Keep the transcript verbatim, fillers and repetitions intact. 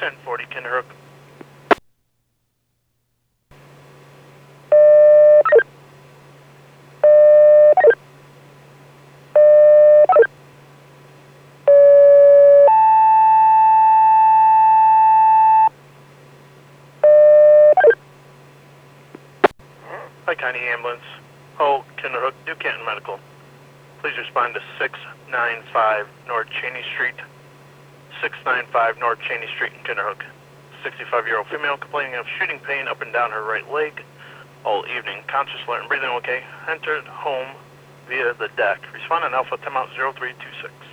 ten forty Kinderhook. Hi, County Ambulance. Oh, Kinderhook, New Canton Medical. Please respond to six nine five North Cheney Street. six nine five North Cheney Street in Kinderhook. sixty-five-year-old female complaining of shooting pain up and down her right leg all evening. Conscious, alert, and breathing okay. Entered home via the deck. Respond on Alpha ten out zero three two six.